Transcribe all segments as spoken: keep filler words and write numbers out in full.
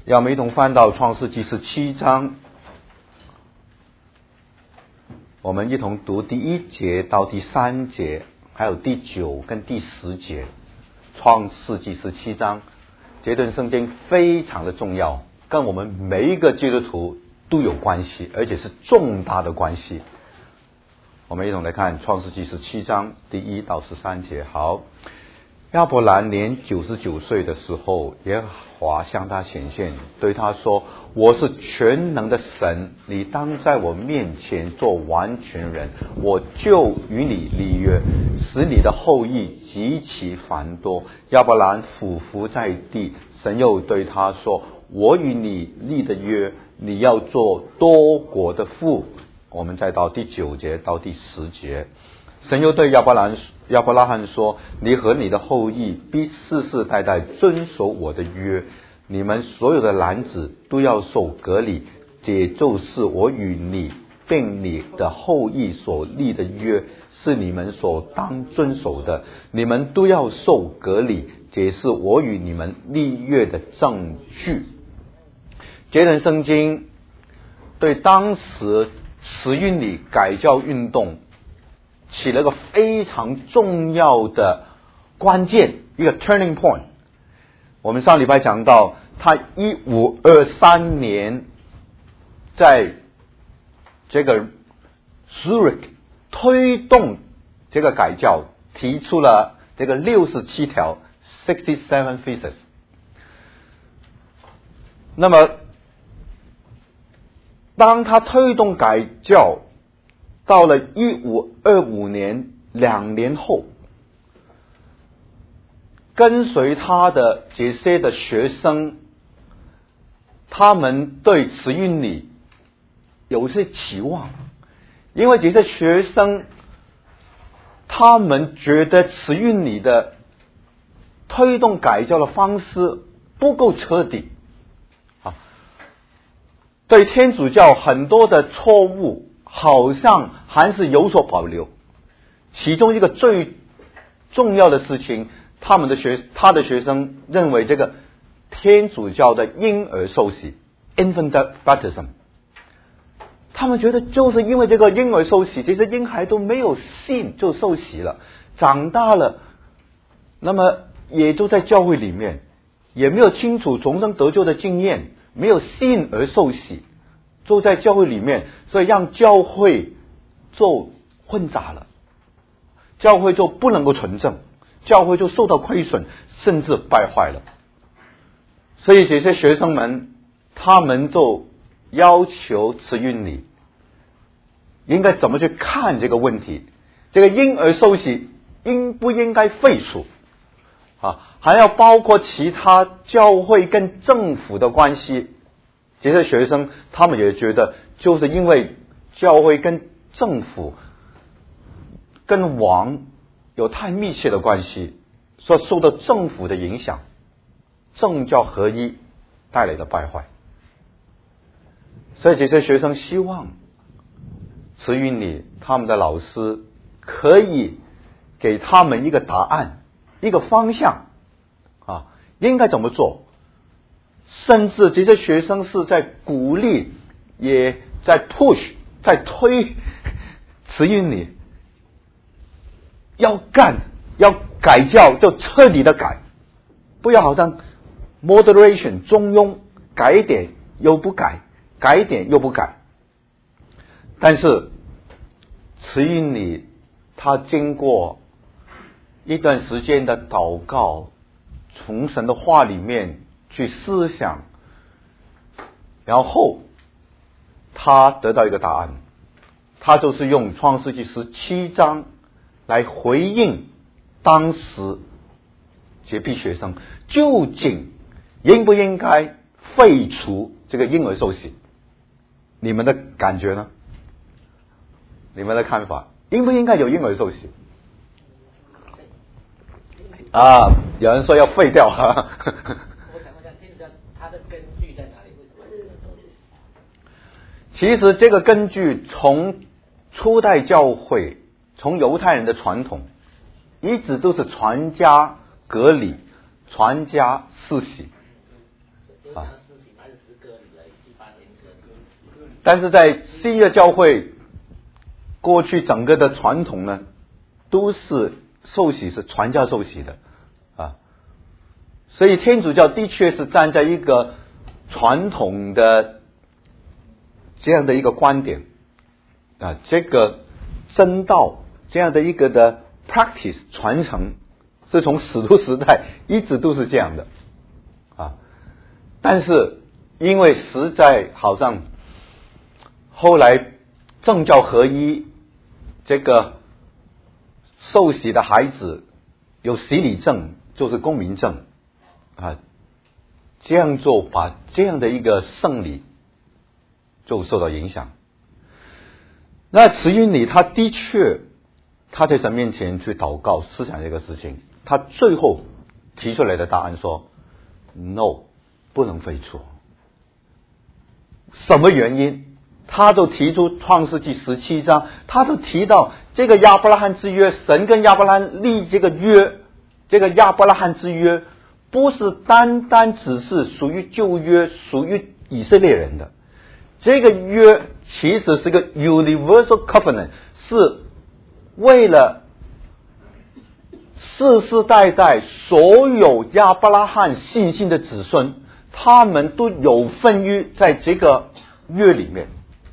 让我们一同翻到创世纪十七章，我们一同读第一节到第三节，还有第九跟第十节。创世纪十七章这段圣经非常的重要，跟我们每一个基督徒都有关系，而且是重大的关系。我们一同来看创世纪十七章第一到十三节。好，亚伯兰年九十九岁的时候，耶和华向他显现，对他说：我是全能的神，你当在我面前做完全人，我就与你立约，使你的后裔极其繁多。亚伯兰俯伏在地，神又对他说：我与你立的约，你要做多国的父。我们再到第九节到第十节，神又对亚伯兰亚伯拉罕说：你和你的后裔必世世代代遵守我的约，你们所有的男子都要受割礼，这就是我与你并你的后裔所立的约，是你们所当遵守的。你们都要受割礼，这是我与你们立约的证据。这段圣经对当时慈运理改教运动起了个非常重要的关键，一个 turning point。 我们上礼拜讲到，他一五二三年在这个 Zurich 推动这个改教，提出了这个六十七条 sixty-seven theses。 那么当他推动改教到了一五二五年，两年后，跟随他的这些的学生，他们对慈运理有些期望，因为这些学生他们觉得慈运理的推动改教的方式不够彻底，对天主教很多的错误好像还是有所保留。其中一个最重要的事情，他们的学他的学生认为这个天主教的婴儿受洗 infant baptism， 他们觉得就是因为这个婴儿受洗，这些婴孩都没有信就受洗了，长大了那么也就在教会里面也没有清楚重生得救的经验，没有信而受洗，就在教会里面，所以让教会就混杂了，教会就不能够纯正，教会就受到亏损，甚至败坏了。所以这些学生们他们就要求慈运理应该怎么去看这个问题，这个婴儿受洗应不应该废除啊？还要包括其他教会跟政府的关系。这些学生他们也觉得，就是因为教会跟政府跟王有太密切的关系，所受到政府的影响，政教合一带来的败坏。所以这些学生希望慈运理他们的老师可以给他们一个答案，一个方向啊，应该怎么做。甚至这些学生是在鼓励，也在 push， 在推慈运理要干，要改教，就彻底的改，不要好像 moderation 中庸，改一点又不改，改一点又不改。但是慈运理他经过一段时间的祷告，从神的话里面去思想，然后他得到一个答案，他就是用创世纪十七章来回应当时这批学生究竟应不应该废除这个婴儿受洗。你们的感觉呢？你们的看法，应不应该有婴儿受洗啊？有人说要废掉哈。其实这个根据从初代教会，从犹太人的传统，一直都是传家隔礼，传家世袭。 啊。但是在新约教会，过去整个的传统呢，都是受洗是传教受洗的啊，所以天主教的确是站在一个传统的这样的一个观点啊，这个真道这样的一个的 practice 传承是从使徒时代一直都是这样的啊，但是因为实在好像后来政教合一，这个受洗的孩子有洗礼证，就是公民证啊，这样做把这样的一个圣礼就受到影响。那慈运里他的确他在神面前去祷告思想这个事情，他最后提出来的答案说 no 不能废除。什么原因？他就提出创世纪十七章，他就提到这个亚伯拉罕之约，神跟亚伯拉罕立这个约，这个亚伯拉罕之约不是单单只是属于旧约属于以色列人的，这个约其实是个 universal covenant， 是为了世世代代所有亚伯拉罕信心的子孙，他们都有份于在这个约里面。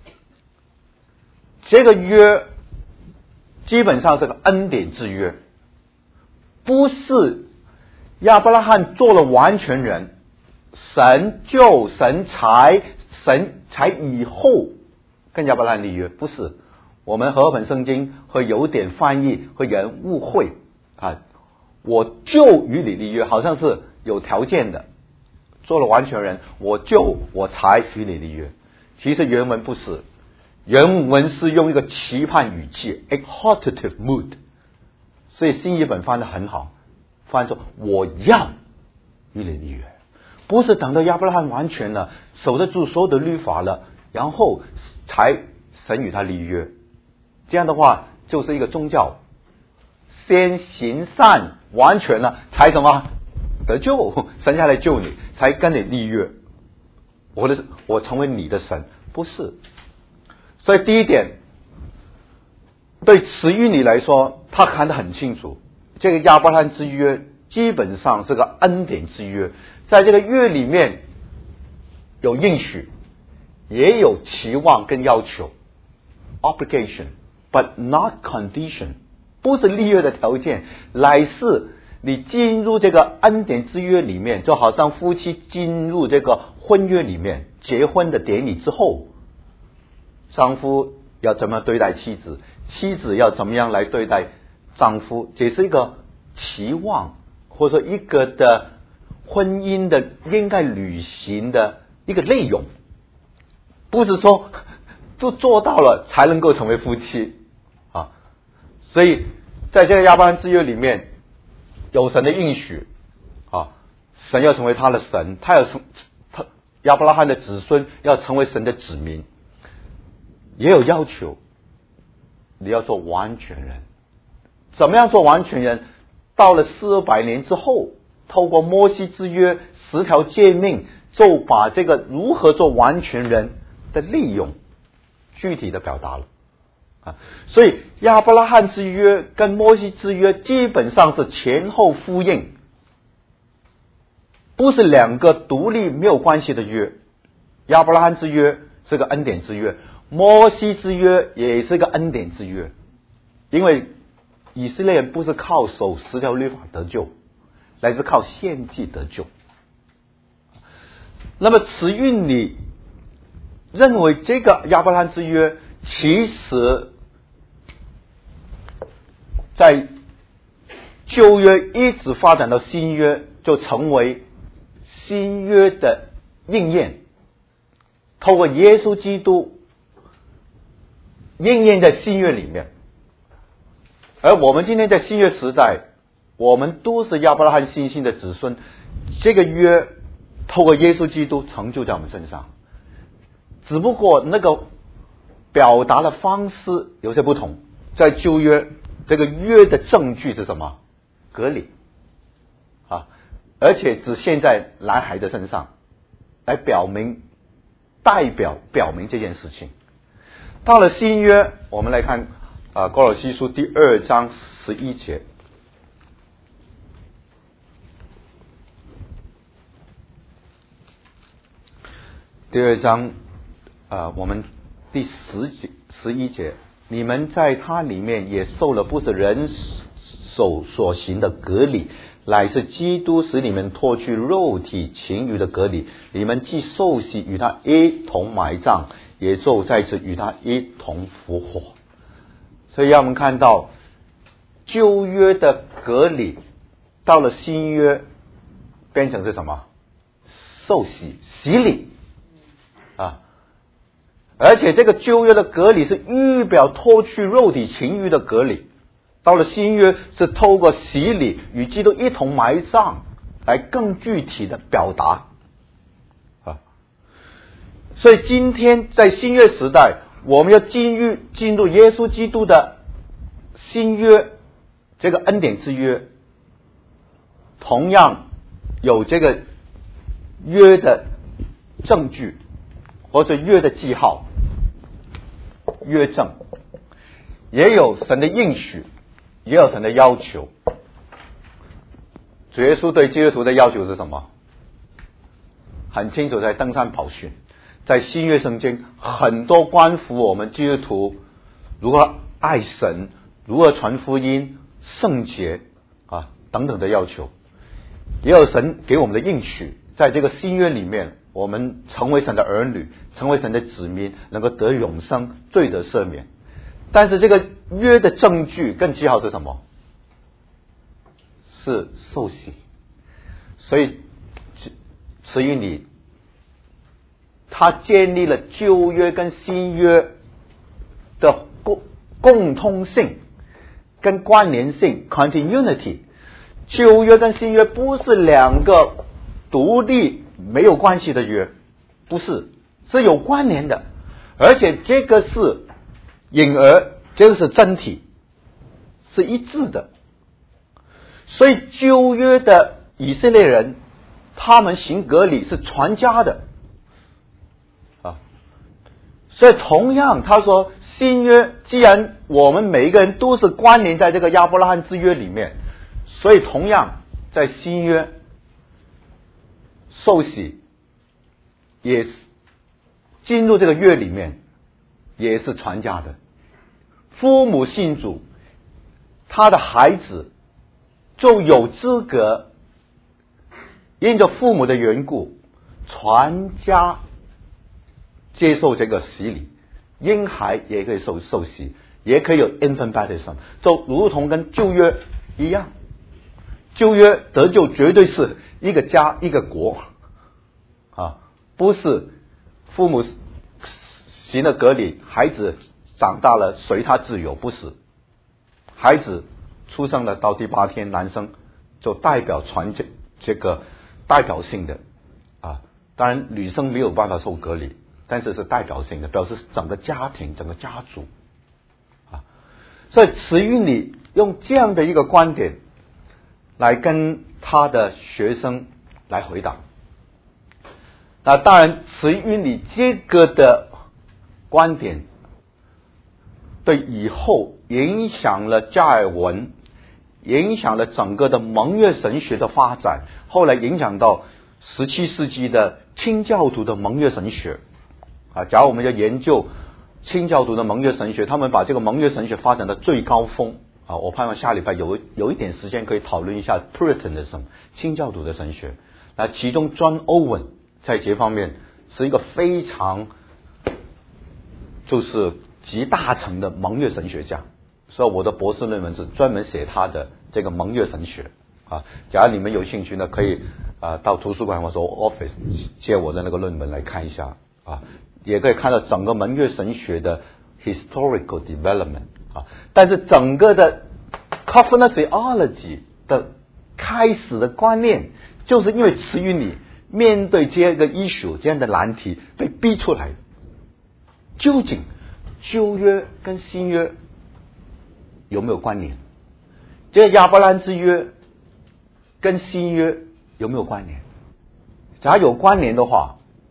这个约基本上是个恩典之约，不是亚伯拉罕做了完全人，神就神才神才以后跟亚伯拉罕立约，不是。我们和合本圣经会有点翻译，会有人误会啊，我就与你立约，好像是有条件的，做了完全人，我就我才与你立约。其实原文不是。原文是用一个期盼语气 exhortative mood， 所以新译本翻得很好，翻作我要与你立约，不是等到亚伯拉罕完全了，守得住所有的律法了，然后才神与他立约。这样的话就是一个宗教，先行善完全了才什么得救，神下来救你，才跟你立约，我的我成为你的神，不是。所以第一点，对慈运里来说，他看得很清楚，这个亚伯拉罕之约基本上是个恩典之约，在这个约里面有应许，也有期望跟要求 obligation but not condition， 不是立约的条件，乃是你进入这个恩典之约里面，就好像夫妻进入这个婚约里面，结婚的典礼之后，丈夫要怎么对待妻子，妻子要怎么样来对待丈夫，这是一个期望，或者说一个的婚姻的应该履行的一个内容，不是说都做到了才能够成为夫妻啊。所以在这个亚伯拉罕之约里面，有神的应许啊，神要成为他的神，他要成他亚伯拉罕的子孙要成为神的子民。也有要求，你要做完全人。怎么样做完全人？到了四百年之后，透过摩西之约十条诫命，就把这个如何做完全人的内容具体的表达了啊。所以亚伯拉罕之约跟摩西之约基本上是前后呼应，不是两个独立没有关系的约。亚伯拉罕之约是个恩典之约，摩西之约也是个恩典之约，因为以色列人不是靠守十条律法得救，乃是靠献祭得救。那么慈运里认为这个亚伯拉罕之约其实在旧约一直发展到新约，就成为新约的应验，透过耶稣基督应验在新约里面。而我们今天在新约时代，我们都是亚伯拉罕信心的子孙，这个约透过耶稣基督成就在我们身上，只不过那个表达的方式有些不同。在旧约，这个约的证据是什么？割礼啊，而且只限在男孩的身上来表明、代表、表明这件事情。到了新约，我们来看啊，哥罗西书第二章十一节。第二章啊、呃，我们第十节、十一节，你们在他里面也受了不是人手所行的隔离，乃是基督使你们脱去肉体情欲的隔离。你们既受洗与他一同埋葬，也就在此与他一同复活。所以让我们看到旧约的隔离，到了新约变成是什么？受洗、洗礼啊！而且这个旧约的隔离是预表脱去肉体情欲的隔离，到了新约是透过洗礼与基督一同埋葬来更具体的表达啊。所以今天在新约时代，我们要进入进入耶稣基督的新约这个恩典之约，同样有这个约的证据或者约的记号、约证，也有神的应许，也有神的要求。主耶稣对基督徒的要求是什么？很清楚，在登山宝训，在新约圣经很多关乎我们基督徒如何爱神、如何传福音、圣洁啊等等的要求，也有神给我们的应许。在这个新约里面，我们成为神的儿女，成为神的子民，能够得永生、罪得赦免。但是这个约的证据跟记号是什么？是受洗。所以慈运里他建立了旧约跟新约的共共通性跟关联性 continuity。 旧约跟新约不是两个独立没有关系的约，不是，是有关联的，而且这个是隐而，这个是真体，是一致的。所以旧约的以色列人，他们行割礼是传家的啊。所以同样他说新约，既然我们每一个人都是关联在这个亚伯拉罕之约里面，所以同样在新约受洗也进入这个约里面，也是传家的。父母信主，他的孩子就有资格因着父母的缘故传家接受这个洗礼，婴孩也可以受受洗，也可以有 infant baptism， 就如同跟旧约一样。旧约得救绝对是一个家一个国啊，不是父母行了割礼，孩子长大了随他自由，不是。孩子出生了到第八天，男生就代表传这这个代表性的啊，当然女生没有办法受割礼，但是是代表性的，表示整个家庭、整个家族啊。所以慈运里用这样的一个观点来跟他的学生来回答。那当然慈运里这个的观点对以后影响了加尔文，影响了整个的盟约神学的发展，后来影响到十七世纪的清教徒的盟约神学啊。假如我们要研究清教徒的盟约神学，他们把这个盟约神学发展到最高峰啊，我盼望下礼拜有有一点时间可以讨论一下 Puritanism 清教徒的神学。那其中 John Owen 在这方面是一个非常就是集大成的盟约神学家，所以我的博士论文是专门写他的这个盟约神学啊。假如你们有兴趣呢，可以啊到图书馆或者 office 借我的那个论文来看一下啊，也可以看到整个盟约神学的 historical development 啊。但是整个的 covenant theology 的开始的观念，就是因为慈运里面对这个 issue 这样的难题被逼出来的。究竟旧约跟新约有没有关联？这个亚伯兰之约跟新约有没有关联？假如有关联的话，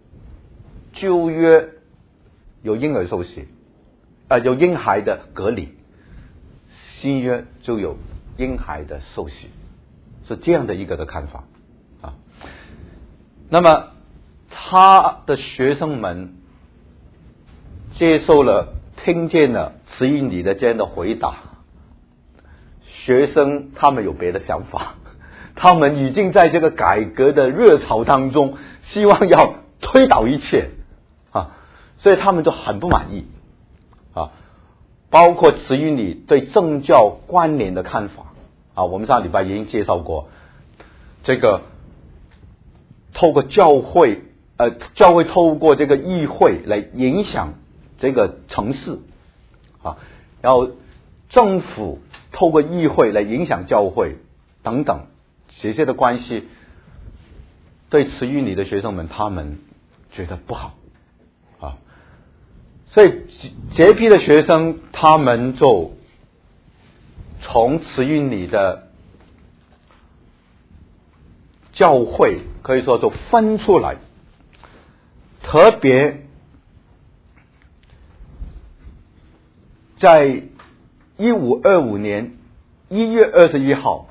旧约有婴儿受洗，呃，有婴孩的隔离，新约就有婴孩的受洗，是这样的一个的看法啊。那么他的学生们接受了、听见了慈运理的这样的回答，学生他们有别的想法，他们已经在这个改革的热潮当中，希望要推倒一切啊，所以他们就很不满意啊。包括慈运理对政教关联的看法啊，我们上礼拜已经介绍过，这个透过教会，呃，教会透过这个议会来影响这个城市啊，然后政府透过议会来影响教会等等这些的关系，对慈运理的学生们他们觉得不好啊，所以这批的学生他们就从慈运理的教会可以说就分出来，特别在一五二五年一月二十一号，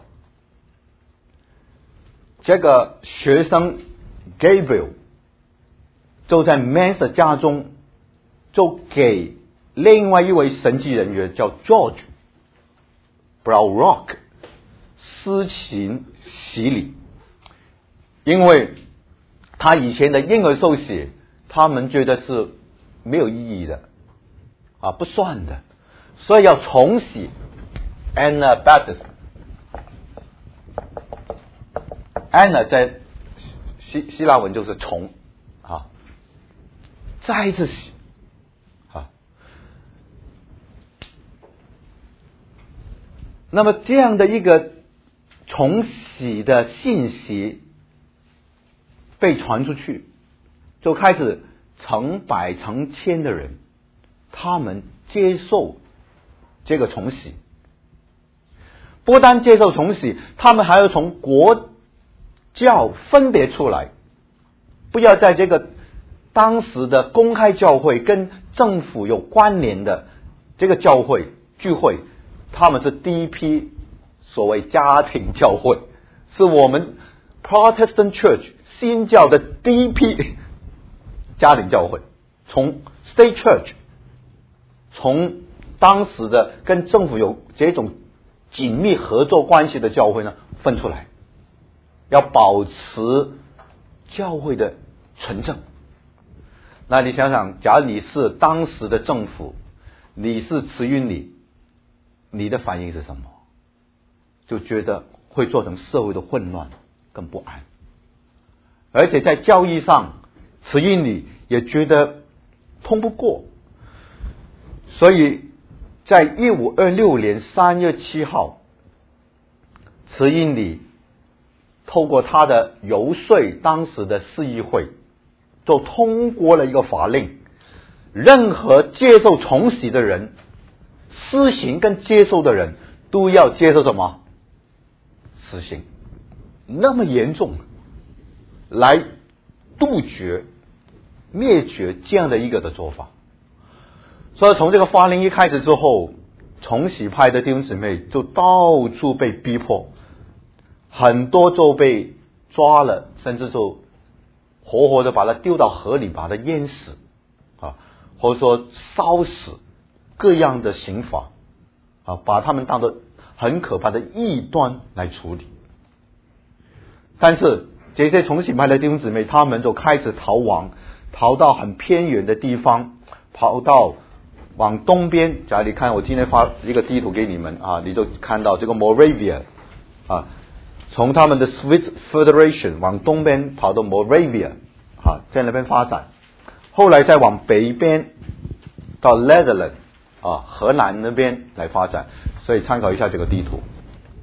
这个学生 Gabriel 就在 Mans 的家中，就给另外一位神迹人员叫 George Browrock 施行洗礼，因为他以前的婴儿受洗，他们觉得是没有意义的啊，不算的，所以要重洗 Anabaptism。 Ana 在希希腊文就是重啊，再一次洗啊。那么这样的一个重洗的信息被传出去，就开始成百成千的人他们接受这个重洗，不单接受重洗，他们还要从国教分别出来，不要在这个当时的公开教会跟政府有关联的这个教会聚会，他们是第一批所谓家庭教会，是我们 Protestant Church 新教的第一批家庭教会，从 State Church 从当时的跟政府有这种紧密合作关系的教会呢分出来，要保持教会的纯正。那你想想，假如你是当时的政府，你是慈运理，你的反应是什么？就觉得会造成社会的混乱跟不安，而且在教义上慈运理也觉得通不过，所以在一五二六年三月七号，慈运理透过他的游说当时的市议会，就通过了一个法令，任何接受重洗的人，施行跟接受的人都要接受什么？死刑。那么严重，来杜绝灭绝这样的一个的做法。所以从这个法令一开始之后，重洗派的弟兄姊妹就到处被逼迫，很多就被抓了，甚至就活活的把他丢到河里，把他淹死啊，或者说烧死，各样的刑罚啊，把他们当作很可怕的异端来处理。但是这些重洗派的弟兄姊妹，他们就开始逃亡，逃到很偏远的地方，跑到往东边。假如你看我今天发一个地图给你们啊，你就看到这个 Moravia 啊，从他们的 Swiss Federation 往东边跑到 Moravia 啊，在那边发展，后来再往北边到 Netherlands 啊，荷兰那边来发展。所以参考一下这个地图。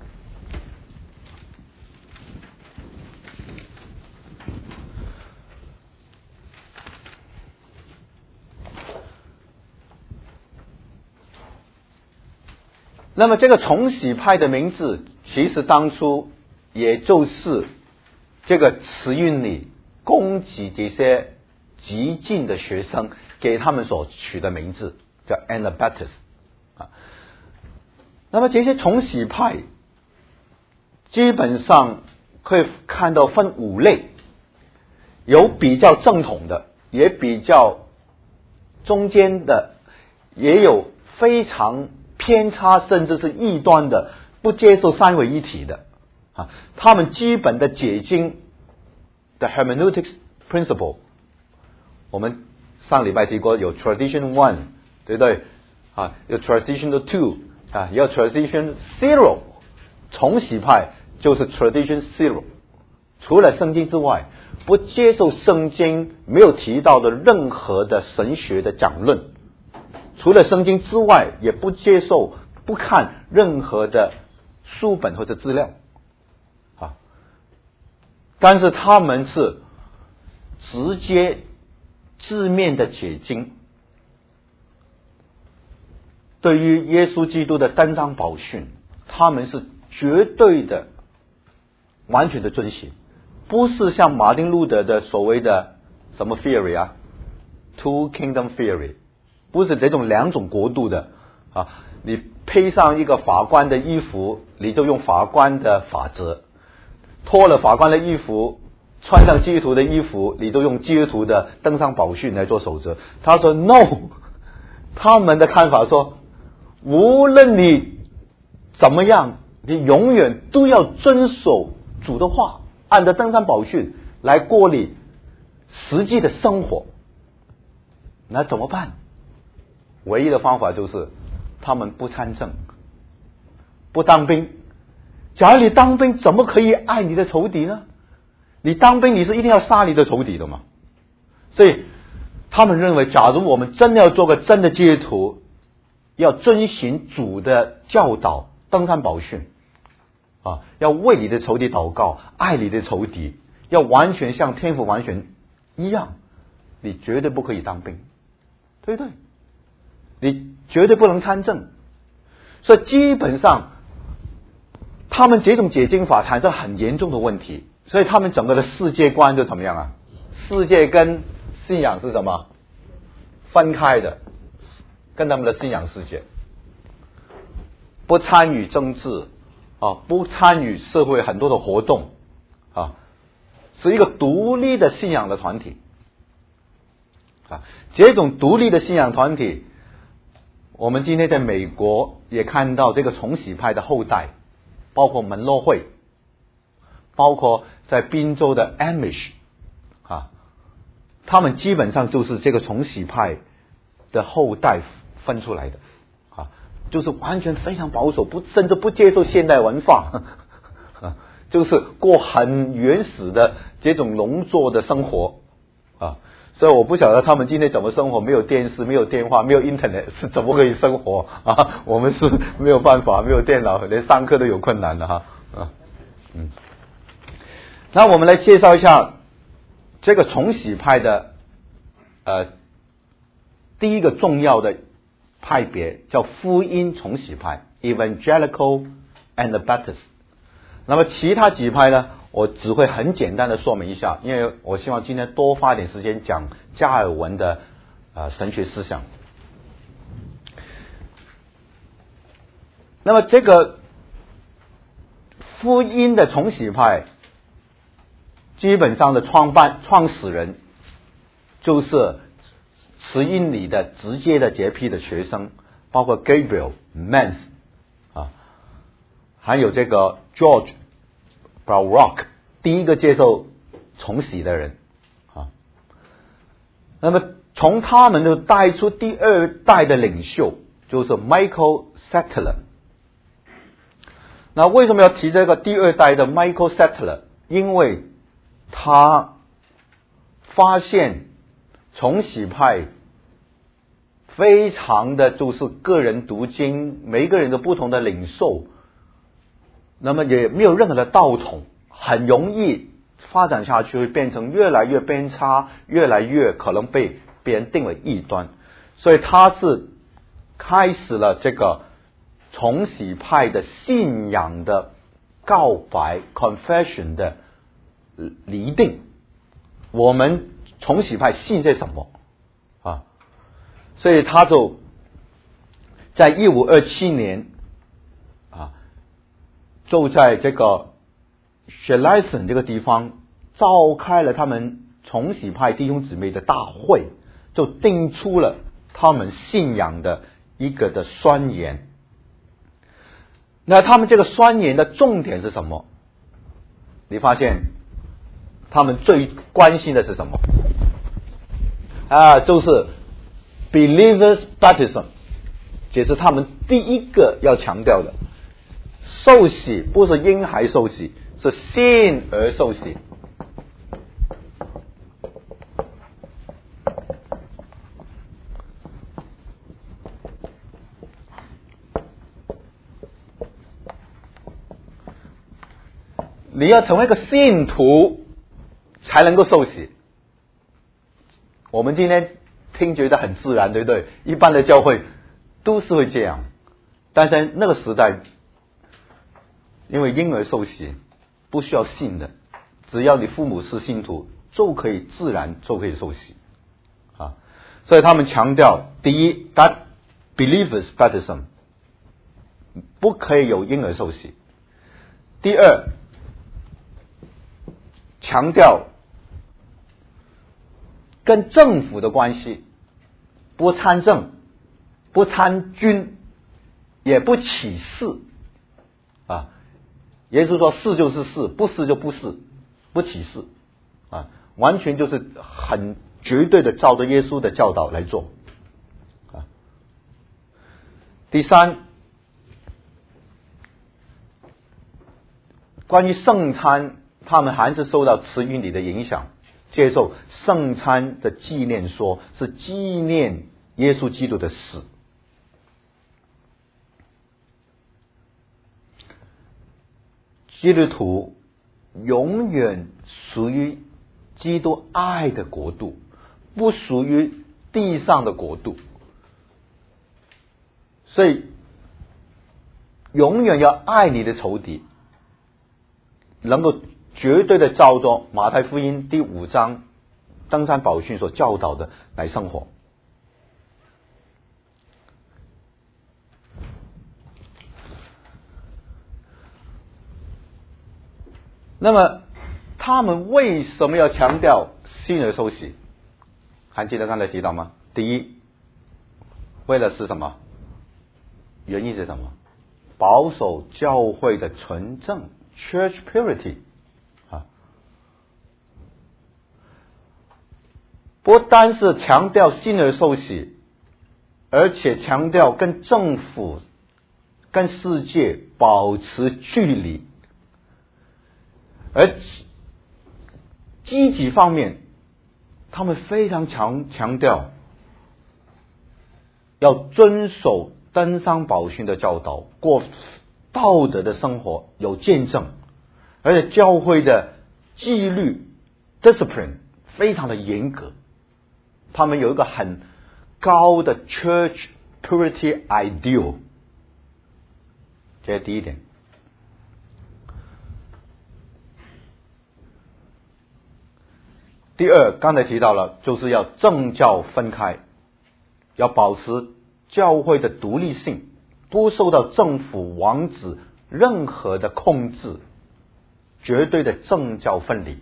那么这个重洗派的名字，其实当初也就是这个慈运理攻击这些激进的学生给他们所取的名字，叫 Anabaptists 啊。那么这些重洗派基本上可以看到分五类，有比较正统的，也比较中间的，也有非常偏差甚至是异端的，不接受三位一体的啊。他们基本的解经的 hermeneutics principle， 我们上礼拜提过，有 tradition one， 对不对啊？有 tradition two 啊，也有 tradition zero。重洗派就是 tradition zero， 除了圣经之外，不接受圣经没有提到的任何的神学的讲论，除了圣经之外，也不接受不看任何的书本或者资料啊。但是他们是直接字面的解经，对于耶稣基督的登山宝训，他们是绝对的完全的遵循，不是像马丁路德的所谓的什么 theory 啊 two kingdom theory， 不是这种两种国度的啊。你配上一个法官的衣服，你就用法官的法则，脱了法官的衣服，穿上基督徒的衣服，你就用基督徒的登山宝训来做守则。他说 no， 他们的看法说，无论你怎么样，你永远都要遵守主的话，按照登山宝训来过你实际的生活。那怎么办？唯一的方法就是他们不参政，不当兵。假如你当兵，怎么可以爱你的仇敌呢？你当兵你是一定要杀你的仇敌的嘛。所以他们认为，假如我们真的要做个真的基督徒，要遵循主的教导，登山宝训啊，要为你的仇敌祷告，爱你的仇敌，要完全像天父完全一样，你绝对不可以当兵，对不对？你绝对不能参政。所以基本上他们这种解经法产生很严重的问题，所以他们整个的世界观就怎么样啊？世界跟信仰是什么？分开的，跟他们的信仰世界不参与政治啊，不参与社会很多的活动啊，是一个独立的信仰的团体啊。这种独立的信仰团体，我们今天在美国也看到这个重洗派的后代，包括门罗会，包括在宾州的 Amish 啊，他们基本上就是这个重洗派的后代分出来的啊，就是完全非常保守，不甚至不接受现代文化，啊，就是过很原始的这种农作的生活啊。所以我不晓得他们今天怎么生活，没有电视，没有电话，没有 internet 是怎么可以生活啊？我们是没有办法，没有电脑，连上课都有困难的哈啊。嗯，那我们来介绍一下这个重洗派的呃第一个重要的派别叫福音重洗派 Evangelical Anabaptists。那么其他几派呢，我只会很简单的说明一下，因为我希望今天多花点时间讲加尔文的呃神学思想。那么这个福音的重洗派基本上的创办创始人就是慈音里的直接的洁癖的学生，包括 Gabriel、Mans 啊，还有这个 George Braurock， 第一个接受重洗的人啊。那么从他们就带出第二代的领袖，就是 Michael Settler。那为什么要提这个第二代的 Michael Settler？ 因为他发现重洗派非常的就是个人读经，每一个人的不同的领受，那么也没有任何的道统，很容易发展下去，会变成越来越偏差，越来越可能被别人定为异端。所以他是开始了这个重洗派的信仰的告白 confession 的厘定。我们重洗派信些什么啊？所以他就在一五二七年啊，就在这个雪莱森这个地方召开了他们重洗派弟兄姊妹的大会，就定出了他们信仰的一个的宣言。那他们这个宣言的重点是什么？你发现他们最关心的是什么啊？就是 believers baptism， 这是他们第一个要强调的。受洗不是婴孩受洗，是信而受洗。你要成为一个信徒才能够受洗。我们今天听觉得很自然，对不对？一般的教会都是会这样，但在那个时代，因为婴儿受洗不需要信的，只要你父母是信徒就可以自然就可以受洗啊。所以他们强调，第一 ，that believers baptism 不可以有婴儿受洗；第二，强调跟政府的关系，不参政，不参军，也不起事啊。耶稣说是就是是，不是就不是，不起事啊，完全就是很绝对的照着耶稣的教导来做啊。第三，关于圣餐，他们还是受到慈运理的影响，接受圣餐的纪念说，是纪念耶稣基督的死。基督徒永远属于基督爱的国度，不属于地上的国度，所以永远要爱你的仇敌，能够绝对的照着马太福音第五章登山宝训所教导的来生活。那么他们为什么要强调信而受洗？还记得刚才提到吗？第一，为了是什么？原因是什么？保守教会的纯正 （Church Purity） 啊，不单是强调信而受洗，而且强调跟政府、跟世界保持距离。而积极方面，他们非常强强调要遵守登山宝训的教导，过道德的生活，有见证，而且教会的纪律 discipline 非常的严格，他们有一个很高的 church purity ideal， 这是第一点。第二，刚才提到了，就是要政教分开，要保持教会的独立性，不受到政府王子任何的控制，绝对的政教分离。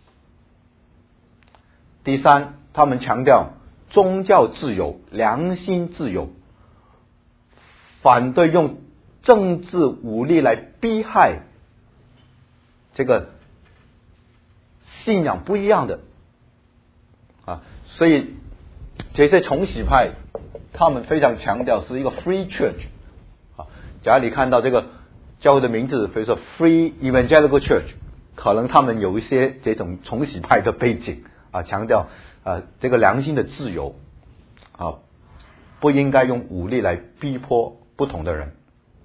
第三，他们强调宗教自由、良心自由，反对用政治武力来逼害这个信仰不一样的啊，所以这些重洗派他们非常强调是一个 free church 啊。假如你看到这个教会的名字，比如说 Free Evangelical Church， 可能他们有一些这种重洗派的背景啊，强调啊这个良心的自由啊，不应该用武力来逼迫不同的人。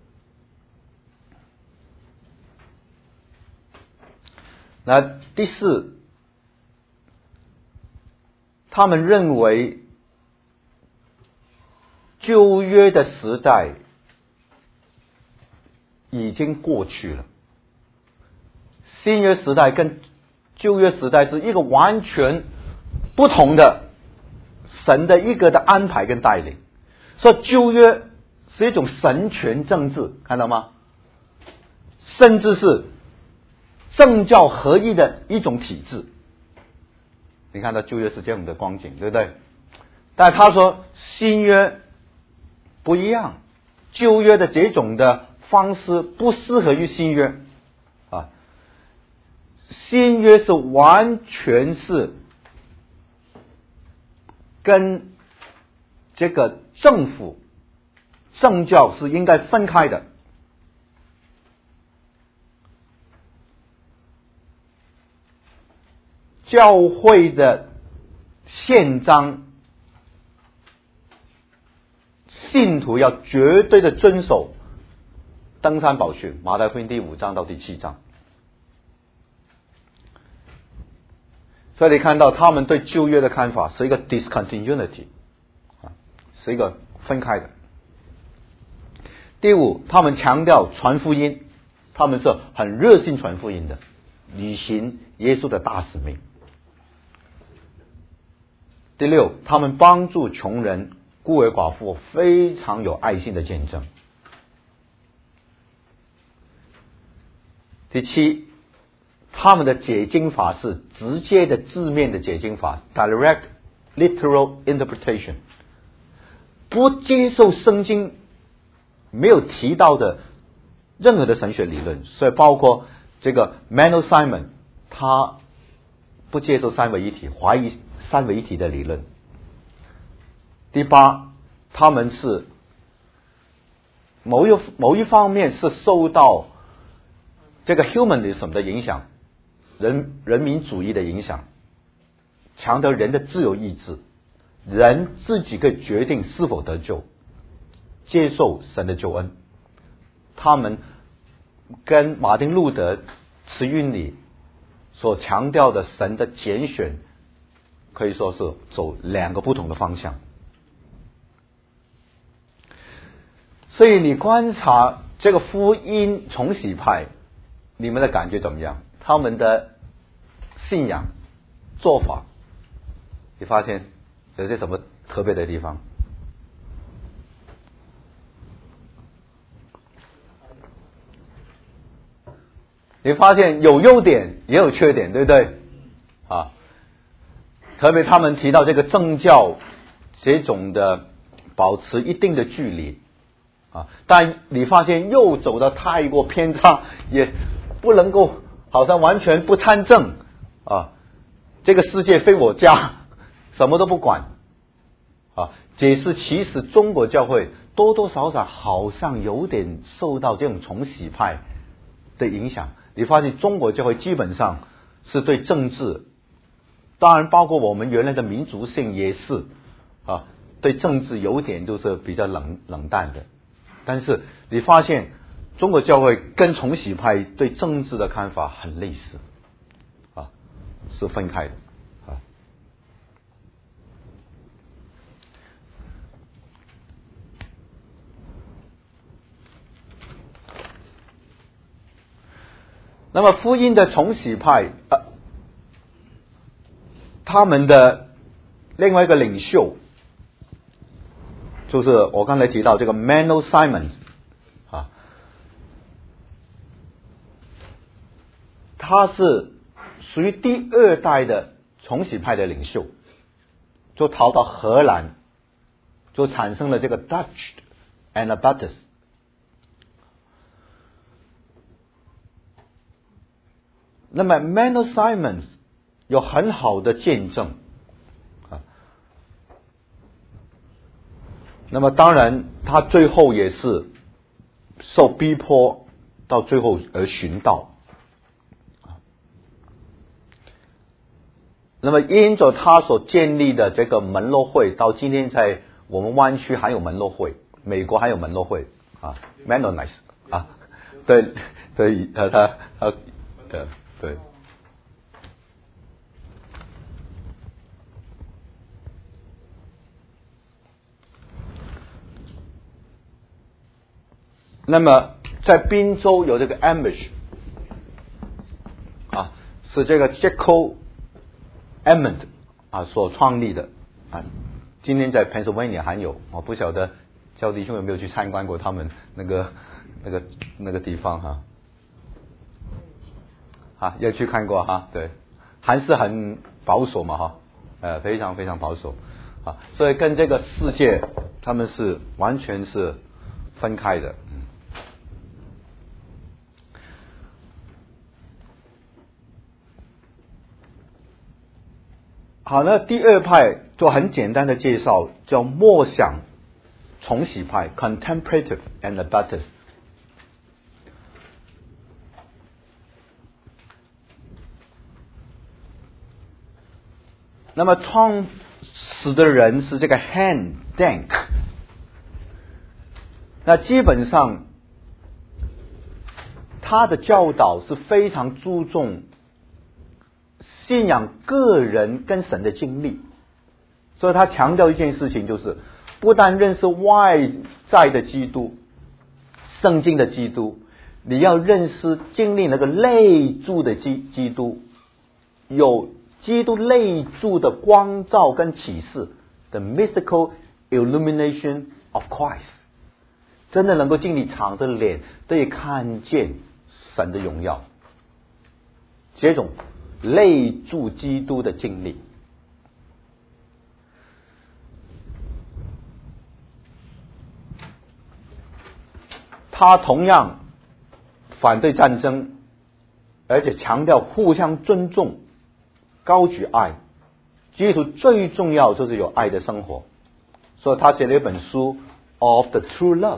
那第四，他们认为旧约的时代已经过去了，新约时代跟旧约时代是一个完全不同的神的一个的安排跟带领。所以旧约是一种神权政治，看到吗？甚至是政教合一的一种体制。你看到旧约是这样的光景，对不对？但他说新约不一样，旧约的这种的方式不适合于新约啊。新约是完全是跟这个政府政教是应该分开的。教会的宪章，信徒要绝对的遵守登山宝训，马太福音第五章到第七章。所以你看到他们对旧约的看法是一个 discontinuity 啊，是一个分开的。第五，他们强调传福音，他们是很热心传福音的，履行耶稣的大使命。第六，他们帮助穷人、孤儿寡妇，非常有爱心的见证。第七，他们的解经法是直接的字面的解经法 ，direct literal interpretation， 不接受圣经没有提到的任何的神学理论，所以包括这个 Menno Simon， 他不接受三位一体，怀疑三位一体的理论。第八，他们是某一某一方面是受到这个 humanism 的影响，人人民主义的影响，强调人的自由意志，人自己可以决定是否得救，接受神的救恩。他们跟马丁路德慈运里所强调的神的拣选，可以说是走两个不同的方向。所以你观察这个福音重洗派，你们的感觉怎么样？他们的信仰做法，你发现有些什么特别的地方？你发现有优点也有缺点，对不对？啊，特别他们提到这个政教这种的保持一定的距离啊，但你发现又走得太过偏差，也不能够好像完全不参政啊，这个世界非我家，什么都不管啊。解释其实中国教会多多少少好像有点受到这种重洗派的影响。你发现中国教会基本上是对政治，当然包括我们原来的民族性也是啊，对政治有点就是比较冷冷淡的。但是你发现中国教会跟重洗派对政治的看法很类似啊，是分开的啊。那么福音的重洗派，呃，他们的另外一个领袖，就是我刚才提到这个 Menno Simon 啊，他是属于第二代的重洗派的领袖，就逃到荷兰，就产生了这个 Dutch Anabaptists。那么 Menno Simon 有很好的见证啊，那么当然他最后也是受逼迫，到最后而寻道。那么因着他所建立的这个门罗会，到今天在我们湾区还有门罗会，美国还有门罗会啊 Mennonites 啊，对对，呃他他呃对。那么在宾州有这个 Amish 啊，是这个 Jacob Amond 啊所创立的啊。今天在 Pennsylvania 还有，我不晓得焦弟兄有没有去参观过他们那个那个那个地方哈？啊，要去看过哈？对，还是很保守嘛哈，呃，非常非常保守啊，所以跟这个世界他们是完全是分开的。嗯，好，那第二派就很简单的介绍，叫默想重洗派 （Contemplative Anabaptist）。那么创始的人是这个 Han Denk， 那基本上他的教导是非常注重信仰个人跟神的经历，所以他强调一件事情，就是不但认识外在的基督，圣经的基督，你要认识经历那个内住的基基督，有基督内住的光照跟启示 ，the mystical illumination of Christ， 真的能够经历敞着脸，得以看见神的荣耀，这种内住基督的经历。他同样反对战争，而且强调互相尊重，高举爱。基督徒最重要就是有爱的生活，所以他写了一本书 Of the True Love。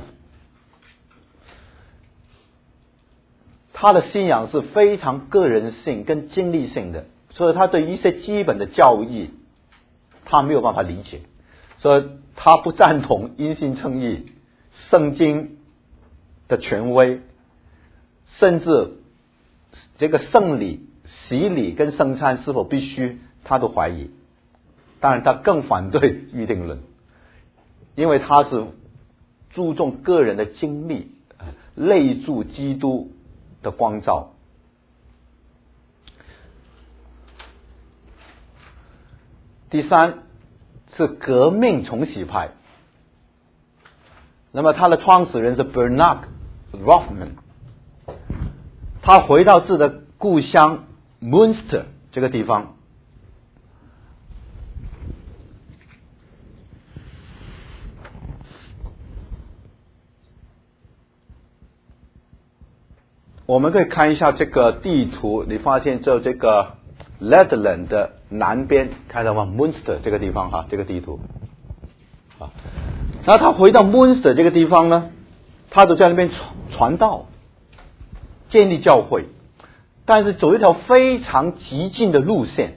他的信仰是非常个人性跟经历性的，所以他对一些基本的教义他没有办法理解，所以他不赞同因信称义、圣经的权威，甚至这个圣礼、洗礼跟圣餐是否必须，他都怀疑。当然他更反对预定论，因为他是注重个人的经历，内住基督的光照。第三是革命重洗派，那么他的创始人是 Bernard Rothman， 他回到自己的故乡 Münster 这个地方，我们可以看一下这个地图，你发现就这个 Netherlands 的南边，看到吗 ？Münster 这个地方哈，这个地图。啊，然后他回到 Münster 这个地方呢，他就在那边传传道，建立教会，但是走一条非常激进的路线，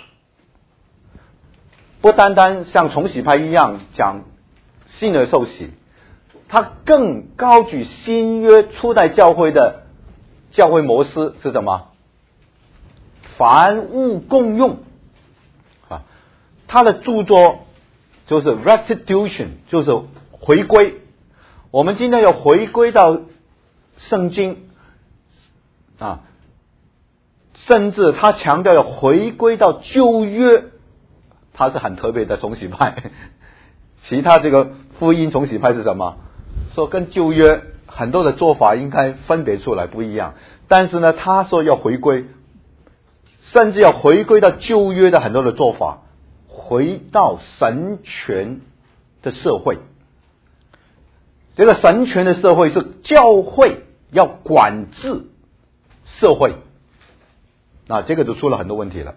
不单单像重洗派一样讲信而受洗，他更高举新约初代教会的教会模式是什么？凡物共用啊，他的著作就是 restitution， 就是回归。我们今天要回归到圣经啊，甚至他强调要回归到旧约，他是很特别的重洗派。其他这个福音重洗派是什么？说跟旧约很多的做法应该分别出来，不一样。但是呢，他说要回归，甚至要回归到旧约的很多的做法，回到神权的社会。这个神权的社会是教会要管制社会，那这个就出了很多问题了。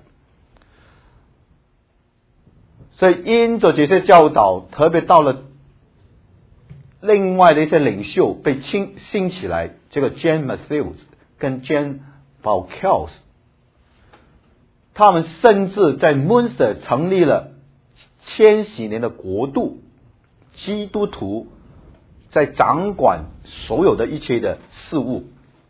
所以因着这些教导，特别到了另外的一些领袖被兴兴起来，这个 Jan Matthews 跟 Jan Balkels， 他们甚至在 Münster 成立了千禧年的国度，基督徒在掌管所有的一切的事物，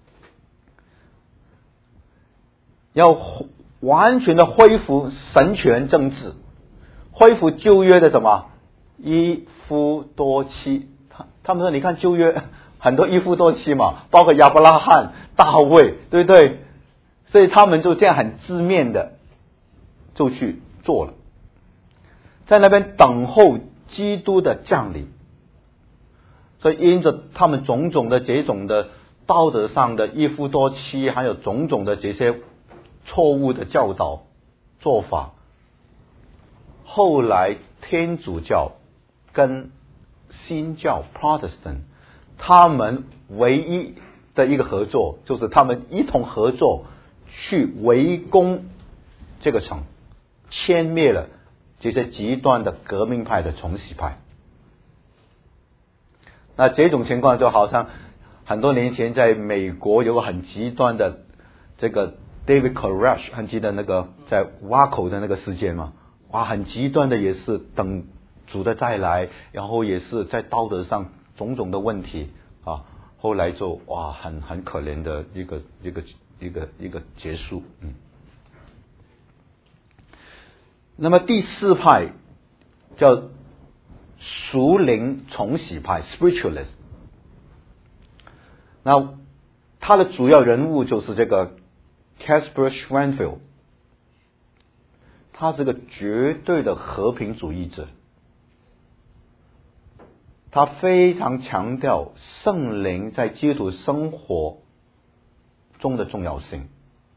要完全的恢复神权政治，恢复旧约的什么一夫多妻。他们说你看旧约很多一夫多妻嘛，包括亚伯拉罕、大卫，对不对？所以他们就这样很字面的就去做了。 在那边等候基督的降临。所以因着他们种种的这种的道德上的一夫多妻，还有种种的这些错误的教导做法，后来天主教跟新教 Protestant 他们唯一的一个合作，就是他们一同合作去围攻这个城，歼灭了这些极端的革命派的重洗派。那这种情况就好像很多年前在美国有个很极端的这个 David Koresh， 还记得那个在挖口的那个事件吗？哇，很极端的，也是等主的再来，然后也是在道德上种种的问题啊，后来就哇很很可怜的一个一个一个一个结束。嗯。那么第四派叫属灵重洗派 spiritualist， 那他的主要人物就是这个 Caspar Schwenfield， 他是个绝对的和平主义者，他非常强调圣灵在基督生活中的重要性。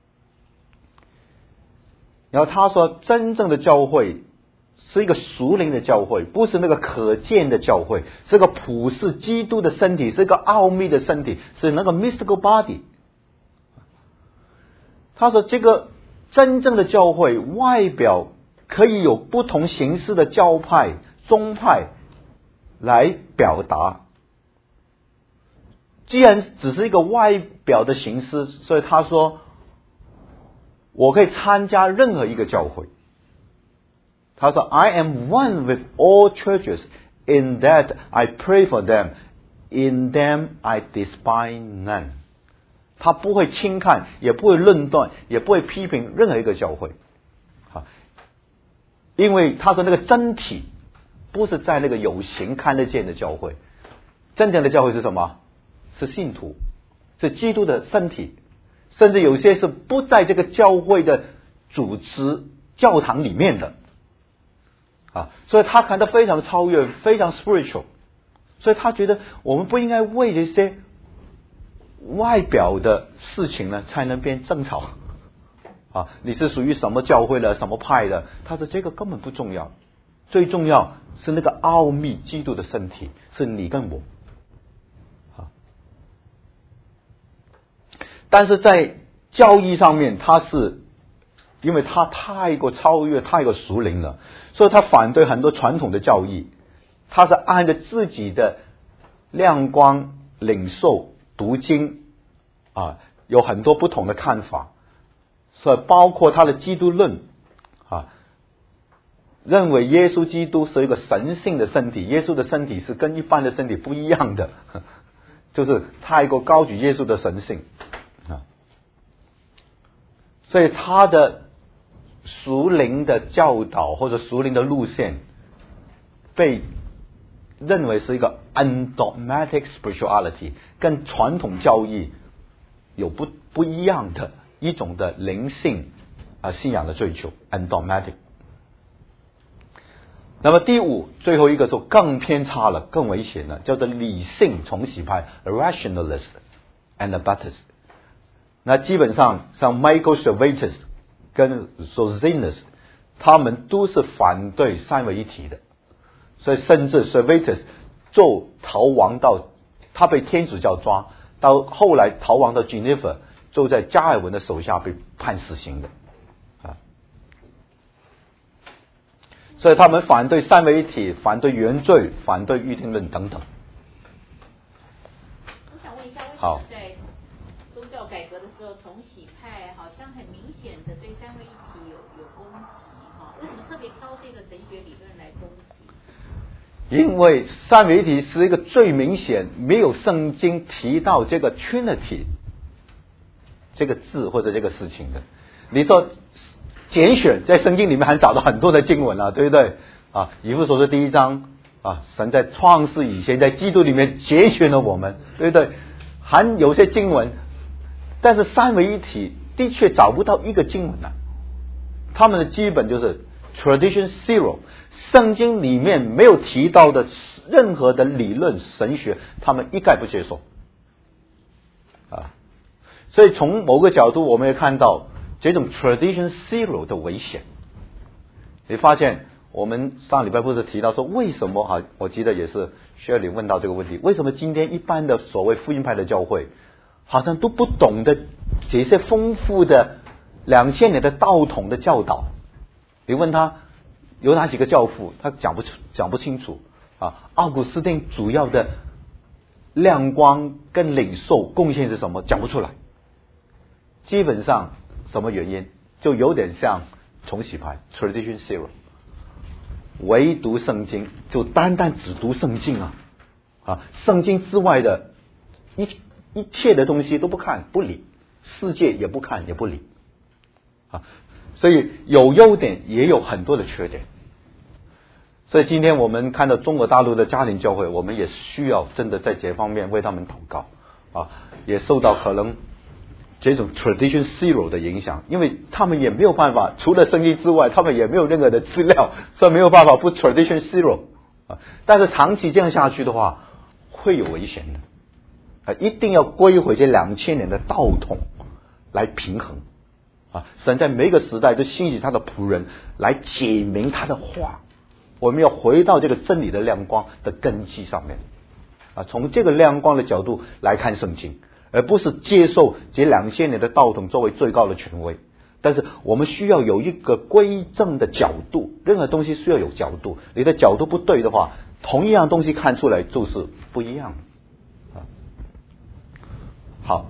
然后他说，真正的教会是一个属灵的教会，不是那个可见的教会，是个普世基督的身体，是一个奥秘的身体，是那个 mystical body。他说，这个真正的教会外表可以有不同形式的教派、宗派来表达。既然只是一个外表的形式，所以他说，我可以参加任何一个教会。他说 I am one with all churches in that I pray for them, in them I despise none。 他不会轻看，也不会论断，也不会批评任何一个教会。因为他说那个真体不是在那个有形看得见的教会，真正的教会是什么？是信徒，是基督的身体，甚至有些是不在这个教会的组织教堂里面的啊，所以他看得非常超越，非常 spiritual。 所以他觉得我们不应该为这些外表的事情呢才能变争吵啊，你是属于什么教会的，什么派的？他说这个根本不重要，最重要是那个奥秘基督的身体，是你跟我啊。但是在教义上面，他是因为他太过超越，太过属灵了，所以他反对很多传统的教义，他是按着自己的亮光领受读经啊，有很多不同的看法。所以包括他的基督论啊，认为耶稣基督是一个神性的身体，耶稣的身体是跟一般的身体不一样的，就是太过高举耶稣的神性啊。所以他的属灵的教导或者属灵的路线被认为是一个 undogmatic spirituality， 跟传统教义有不不一样的一种的灵性啊信仰的追求 undogmatic。 那么第五，最后一个就更偏差了，更危险了，叫做理性重洗派 rationalist Anabaptist。 那基本上像 Michael Servetus 跟 Sozinus 他们都是反对三位一体的，所以甚至 Servetus 就逃亡到，他被天主教抓，到后来逃亡到 Geneva，就在加尔文的手下被判死刑的啊，所以他们反对三位一体，反对原罪，反对预定论等等。 我想问一下，为什么在宗教改革的时候，重洗派好像很明显的对三位一体有有攻击哈？为什么特别挑这个神学理论来攻击？ 因为三位一体是一个最明显没有圣经提到这个 Trinity这个字或者这个事情的。你说拣选在圣经里面还找到很多的经文啊，对不对啊？以弗所书第一章啊，神在创世以前在基督里面拣选了我们，对不对？还有些经文，但是三位一体的确找不到一个经文啊。他们的基本就是 tradition zero， 圣经里面没有提到的任何的理论神学，他们一概不接受啊。所以从某个角度，我们也看到这种 tradition zero 的危险。你发现我们上礼拜不是提到说，为什么啊？我记得也是薛林问到这个问题，为什么今天一般的所谓福音派的教会，好像都不懂得这些丰富的两千年的道统的教导？你问他有哪几个教父，他讲不出讲不清楚啊。奥古斯丁主要的亮光跟领受贡献是什么？讲不出来。基本上什么原因？就有点像重洗派 tradition zero， 唯独圣经就单单只读圣经啊啊，圣经之外的一一切的东西都不看不理，世界也不看也不理啊。所以有优点也有很多的缺点。所以今天我们看到中国大陆的家庭教会，我们也需要真的在这方面为他们祷告啊，也受到可能这种 tradition zero 的影响，因为他们也没有办法，除了圣经之外，他们也没有任何的资料，所以没有办法不 tradition zero 啊。但是长期这样下去的话，会有危险的啊，一定要归回这两千年的道统来平衡啊。神在每个时代都兴起他的仆人来解明他的话，我们要回到这个真理的亮光的根基上面啊，从这个亮光的角度来看圣经，而不是接受这两千年的道统作为最高的权威。但是我们需要有一个归正的角度，任何东西需要有角度，你的角度不对的话，同一样东西看出来就是不一样啊。好，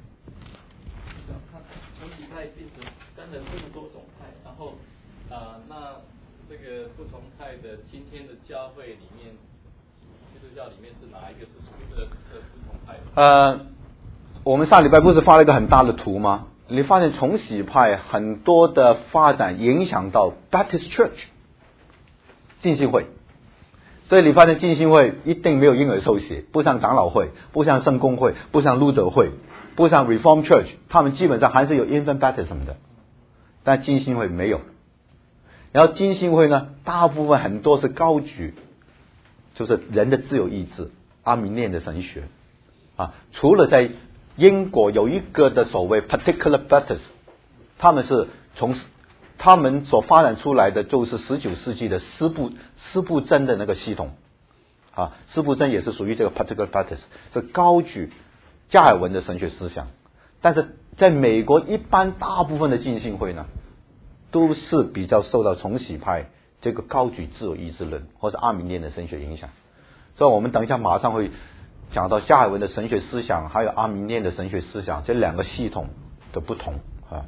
重洗派变成分了这么多种派，然后啊、呃，那这个不同派的今天的教会里面，基督教里面是哪一个是属于这个这个不同派的？ 呃，我们上礼拜不是发了一个很大的图吗？你发现重洗派很多的发展影响到 Baptist Church 浸信会，所以你发现浸信会一定没有婴儿受洗，不像长老会，不像圣公会，不像路德会，不像 Reform Church， 他们基本上还是有 Infant Baptism 的，但浸信会没有。然后浸信会呢，大部分很多是高举就是人的自由意志，阿明念的神学啊，除了在英国有一个的所谓 Particular Baptist， 他们是从他们所发展出来的就是十九世纪的司布司布真的那个系统啊，司布真也是属于这个 Particular Baptist， 是高举加尔文的神学思想。但是在美国一般大部分的浸信会呢，都是比较受到重洗派这个高举自由意志论或者阿明念的神学影响。所以我们等一下马上会讲到加尔文的神学思想，还有阿明念的神学思想这两个系统的不同啊。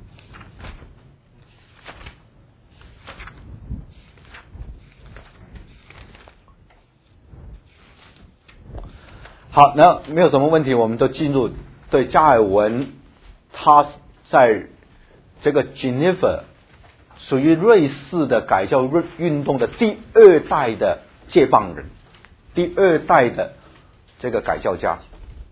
好，那没有什么问题，我们都进入对加尔文，他在这个 Geneva 属于瑞士的改教运动的第二代的接棒人，第二代的这个改教家。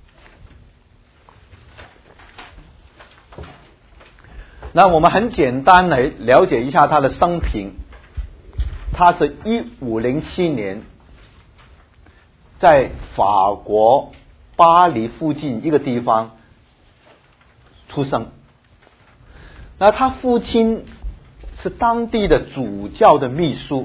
那我们很简单来了解一下他的生平。他是一五零七年在法国巴黎附近一个地方出生。那他父亲是当地的主教的秘书。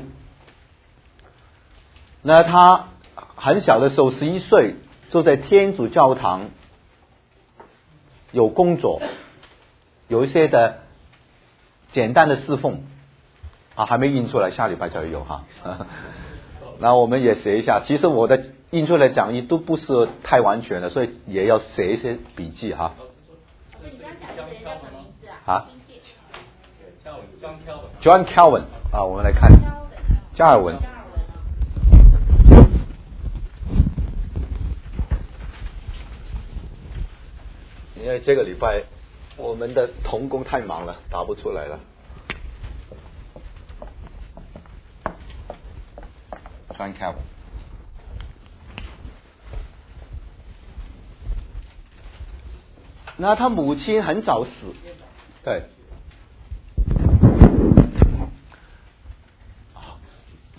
那他很小的时候，十一岁就在天主教堂有工作，有一些的简单的侍奉啊，还没印出来，下礼拜才会有哈。那我们也写一下，其实我的印出来讲义都不是太完全的，所以也要写一些笔记哈。 那你刚讲的人叫什么名字啊？ 啊 John Calvin 啊，我们来看加尔文。因为这个礼拜我们的童工太忙了，打不出来了。John Calvin， 那他母亲很早死，对。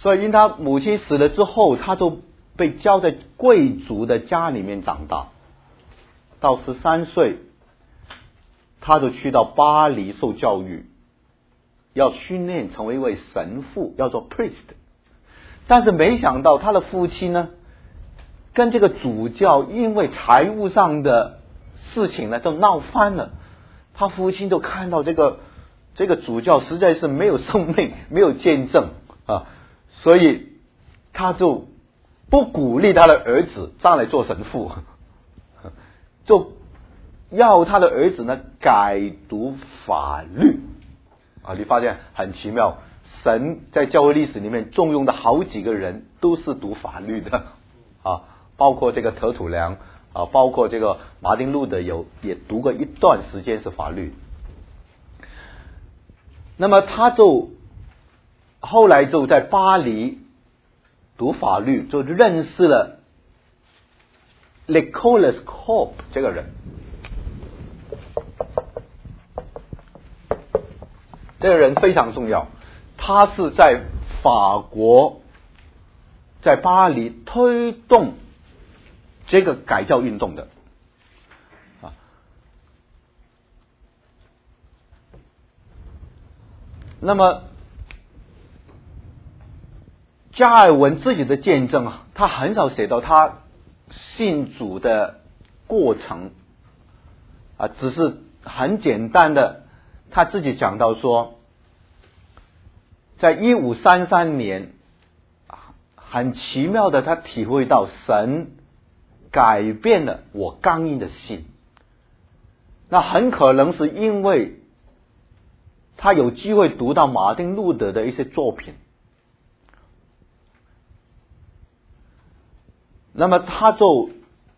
所以因他母亲死了之后，他就被交在贵族的家里面长大。到十三岁，他就去到巴黎受教育，要训练成为一位神父，要做 priest。但是没想到他的父亲呢，跟这个主教因为财务上的事情呢就闹翻了。他父亲就看到这个这个主教实在是没有生命，没有见证啊，所以他就不鼓励他的儿子上来做神父，就要他的儿子呢改读法律啊。你发现很奇妙，神在教会历史里面重用的好几个人都是读法律的啊，包括这个特土良啊，包括这个马丁路德有也读过一段时间是法律。那么他就后来就在巴黎读法律，就认识了 Nicolas Cope 这个人。这个人非常重要，他是在法国在巴黎推动这个改教运动的啊。那么加尔文自己的见证啊，他很少写到他信主的过程啊，只是很简单的他自己讲到说，在一五三三年，很奇妙的他体会到神改变了我刚硬的心。那很可能是因为他有机会读到马丁路德的一些作品，那么他就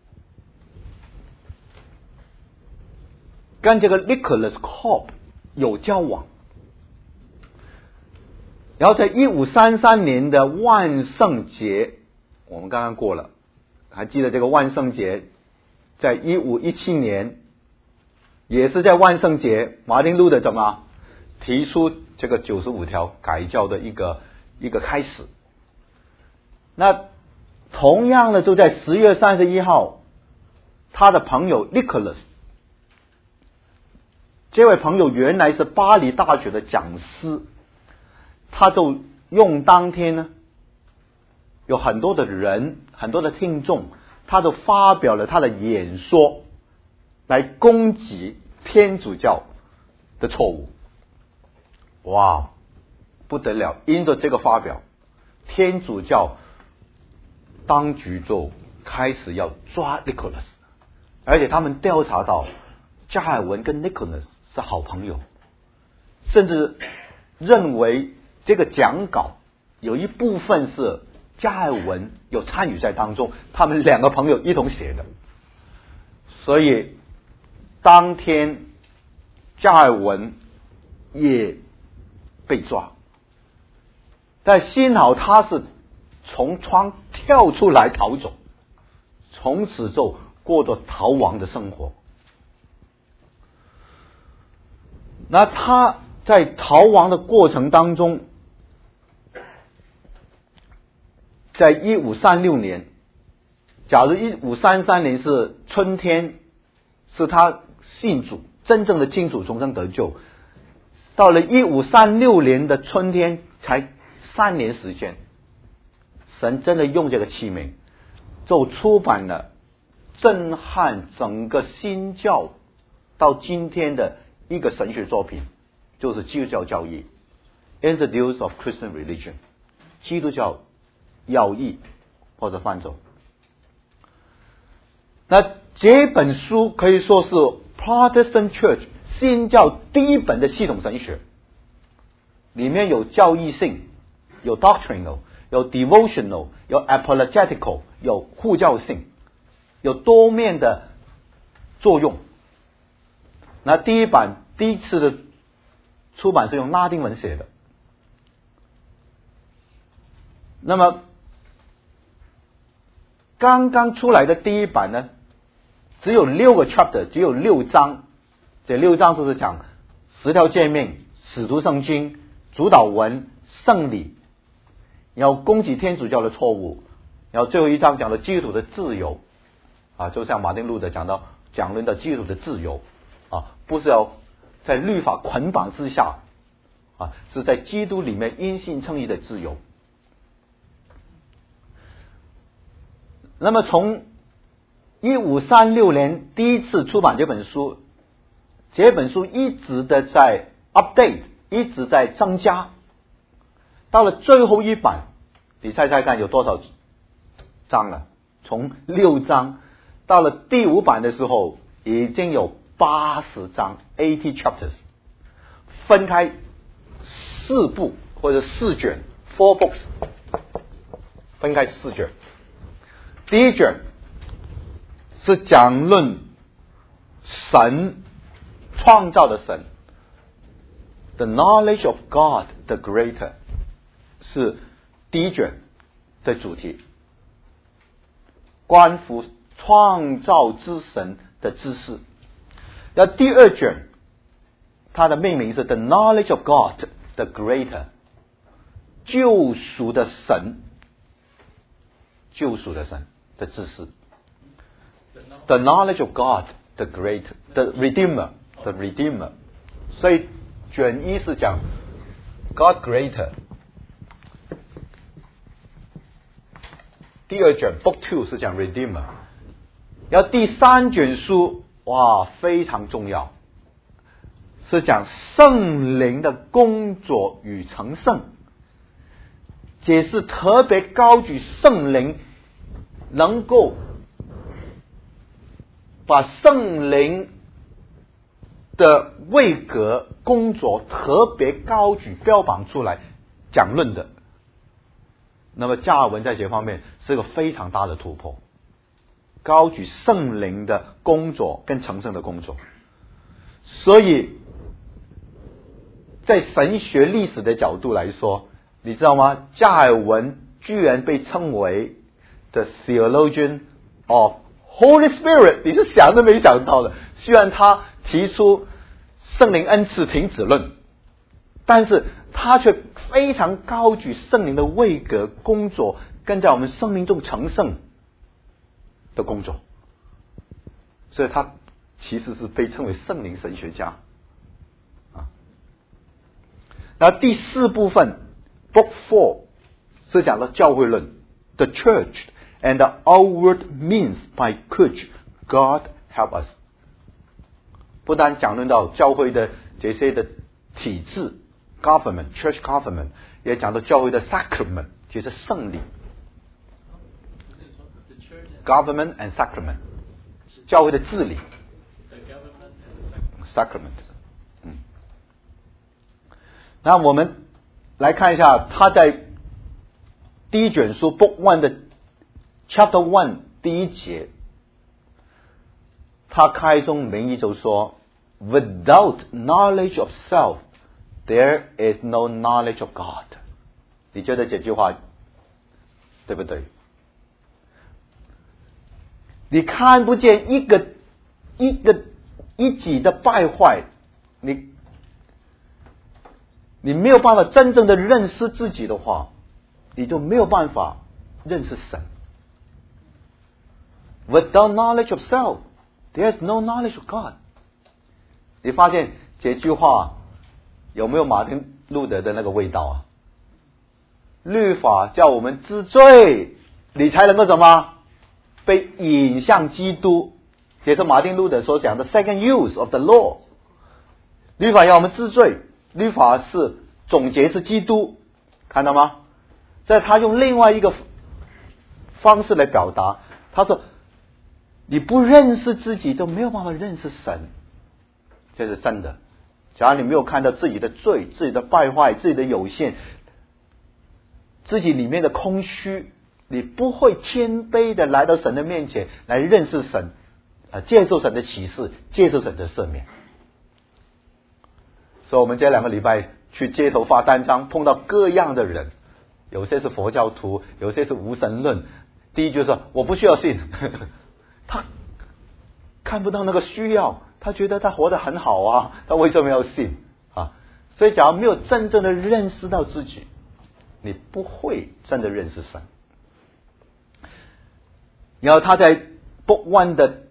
跟这个 Nicolas Cope 有交往，然后在一五三三年的万圣节，我们刚刚过了，还记得这个万圣节，在一五一七年，也是在万圣节，马丁路德怎么提出这个九十五条改教的一个一个开始。那同样的，就在十月三十一号，他的朋友 Nicolas， 这位朋友原来是巴黎大学的讲师，他就用当天呢有很多的人，很多的听众，他就发表了他的演说，来攻击天主教的错误。哇，不得了！因着这个发表，天主教当局就开始要抓 Nicolas， 而且他们调查到加尔文跟 Nicolas 是好朋友，甚至认为这个讲稿有一部分是加尔文有参与在当中，他们两个朋友一同写的。所以当天加尔文也被抓，但幸好他是从窗跳出来逃走，从此就过着逃亡的生活。那他在逃亡的过程当中，在一五三六年，假如一五三三年是春天，是他信主真正的信主重生得救，到了一五三六年的春天，才三年时间，神真的用这个器皿就出版了震撼整个新教到今天的一个神学作品，就是基督教教义 Institutes of Christian Religion， 基督教要义或者翻走。那这本书可以说是 Protestant Church 新教第一本的系统神学，里面有教义性，有 doctrinal， 有 devotional， 有 apologetical， 有护教性，有多面的作用。那第一版第一次的出版是用拉丁文写的，那么刚刚出来的第一版呢，只有六个 chapter， 只有六章，这六章就是讲十条诫命、使徒圣经、主导文、圣礼， 然后攻击天主教的错误，然后最后一章讲了基督徒的自由啊，就像马丁路德讲到讲论的基督徒的自由啊，不是要在律法捆绑之下啊，是在基督里面因信称义的自由。那么从一五三六年第一次出版这本书，这本书一直的在 update， 一直在增加，到了最后一版，你猜猜看有多少章了？从六章到了第五版的时候，已经有八十章 eighty chapters， 分开四部或者四卷 four books， 分开四卷。第一卷是讲论神创造的神 The knowledge of God the greater， 是第一卷的主题，关乎创造之神的知识。那第二卷它的命名是 The knowledge of God the greater， 救赎的神，救赎的神的知识。The knowledge of God, the great, the Redeemer, the Redeemer。所以卷一是讲 God greater， 第二卷 Book Two 是讲 Redeemer， 然后第三卷书哇非常重要，是讲圣灵的工作与成圣，解释特别高举圣灵能够把圣灵的位格工作特别高举标榜出来讲论的。那么加尔文在这方面是个非常大的突破，高举圣灵的工作跟成圣的工作。所以在神学历史的角度来说，你知道吗？加尔文居然被称为 The Theologian of Holy Spirit， 你是想都没想到的。虽然他提出圣灵恩赐停止论，但是他却非常高举圣灵的位格工作跟在我们生命中成圣的工作，所以他其实是被称为圣灵神学家啊。那第四部分 Book Four 是讲到教会论 The Church and the outward means by which God help us， 不但讲论到教会的这些的体制 government church government， 也讲到教会的 sacrament， 就是圣礼 government and sacrament， 教会的治理 sacrament。 嗯，那我们来看一下他在第一卷书 Book One 的Chapter One 第一节，他开宗明义就说 Without knowledge of self, there is no knowledge of God。 你觉得这句话对不对？你看不见一个一个一己的败坏，你你没有办法真正的认识自己的话，你就没有办法认识神。Without knowledge of self, there is no knowledge of God。 你发现这句话有没有马丁路德的那个味道啊？律法叫我们知罪，你才能够什么？被引向基督。这是马丁路德所讲的 second use of the law。 律法要我们知罪，律法是总结是基督，看到吗？在他用另外一个方式来表达，他说你不认识自己就没有办法认识神，这是真的。假如你没有看到自己的罪、自己的败坏、自己的有限、自己里面的空虚，你不会谦卑的来到神的面前来认识神，啊，接受神的启示，接受神的赦免。所以我们这两个礼拜去街头发单张，碰到各样的人，有些是佛教徒，有些是无神论。第一就是说我不需要信，他看不到那个需要，他觉得他活得很好啊，他为什么要信啊？所以假如没有真正的认识到自己， 你不会真的认识神。然后他在 Book One 的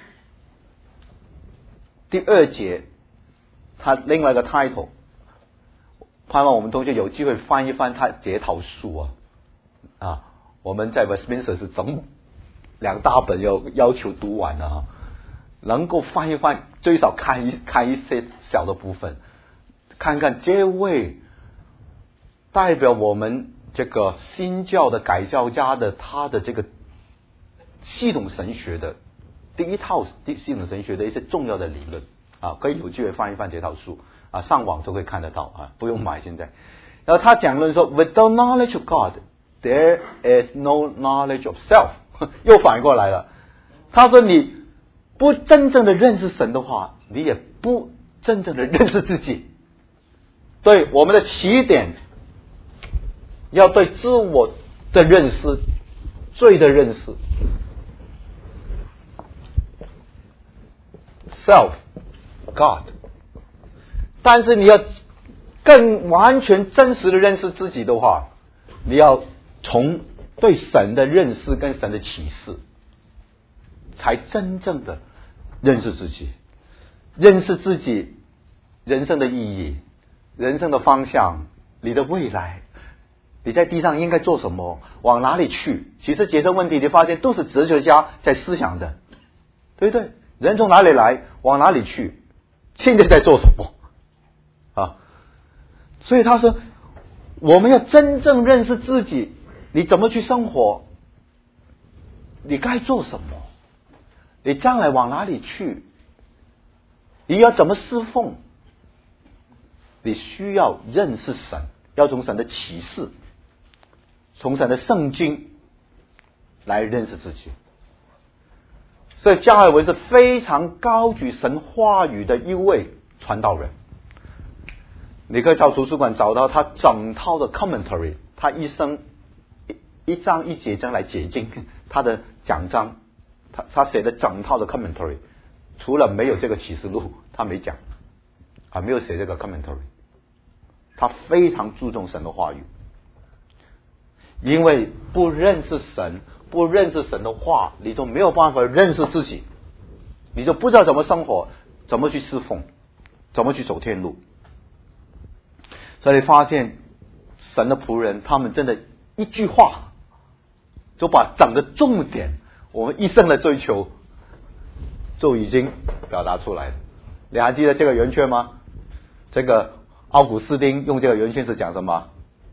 第二节，他另外一个 title， 盼望我们同学有机会翻一翻他检讨书啊啊，我们在 Westminster 是整两大本要要求读完的啊，能够翻一翻，最少看一看一些小的部分，看看这位代表我们这个新教的改教家的他的这个系统神学的第一套系统神学的一些重要的理论啊，可以有机会翻一翻这套书啊，上网都可以看得到啊，不用买现在。然后他讲论说 ，Without knowledge of God, there is no knowledge of self 。又反过来了，他说你不真正的认识神的话，你也不真正的认识自己。对我们的起点，要对自我的认识、罪的认识。Self, God， 但是你要更完全真实的认识自己的话，你要从对神的认识跟神的启示，才真正的认识自己，认识自己人生的意义、人生的方向、你的未来，你在地上应该做什么，往哪里去。其实解决问题，你发现都是哲学家在思想的，对不对？人从哪里来，往哪里去，现在在做什么啊？所以他说，我们要真正认识自己，你怎么去生活，你该做什么，你将来往哪里去，你要怎么侍奉，你需要认识神，要从神的启示，从神的圣经来认识自己。所以加尔文是非常高举神话语的一位传道人，你可以到图书馆找到他整套的 commentary， 他一生一章一节章来解经，他的讲章，他他写的整套的 commentary， 除了没有这个启示录，他没讲啊，没有写这个 commentary， 他非常注重神的话语，因为不认识神。不认识神的话，你就没有办法认识自己，你就不知道怎么生活，怎么去侍奉，怎么去走天路。所以你发现神的仆人，他们真的一句话就把整个重点，我们一生的追求就已经表达出来了。你还记得这个圆圈吗？这个奥古斯丁用这个圆圈是讲什么？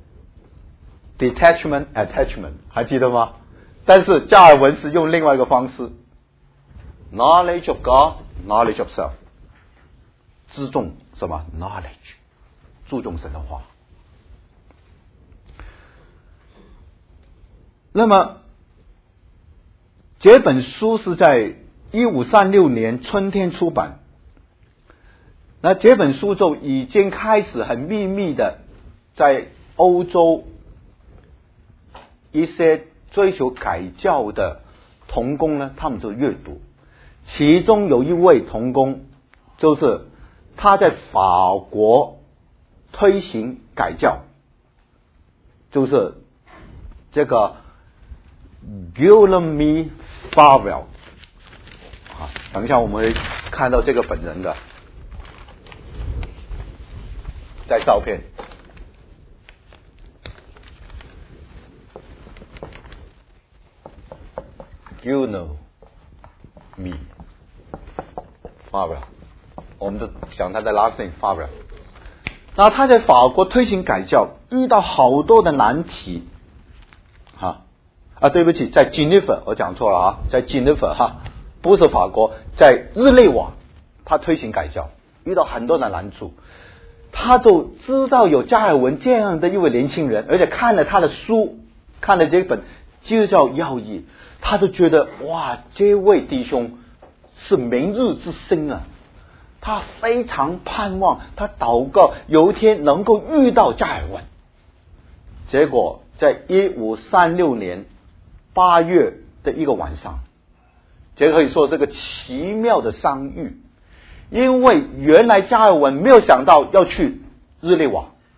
Detachment, attachment， 还记得吗？但是加尔文是用另外一个方式 ，knowledge of God, knowledge of self， 注重什么 knowledge， 注重神的话。那么这本书是在一五三六年春天出版，那这本书就已经开始很秘密的在欧洲一些追求改教的同工呢，他们就阅读。其中有一位同工，就是他在法国推行改教，就是这个 Guillaume Farel 啊，等一下我们会看到这个本人的，在照片。You know me, Farel， 我们就想他的 last name Farel。那他在法国推行改教，遇到好多的难题，哈啊，对不起，在 Geneva 我讲错了啊，在 Geneva 哈，不是法国，在日内瓦，他推行改教，遇到很多的难处，他就知道有加尔文这样的一位年轻人，而且看了他的书，看了这本基督教要义。他就觉得哇，这位弟兄是明日之星啊！他非常盼望，他祷告有一天能够遇到加尔文。结果在一五三六年八月的一个晚上，这可以说是个奇妙的相遇，因为原来加尔文没有想到要去日内瓦，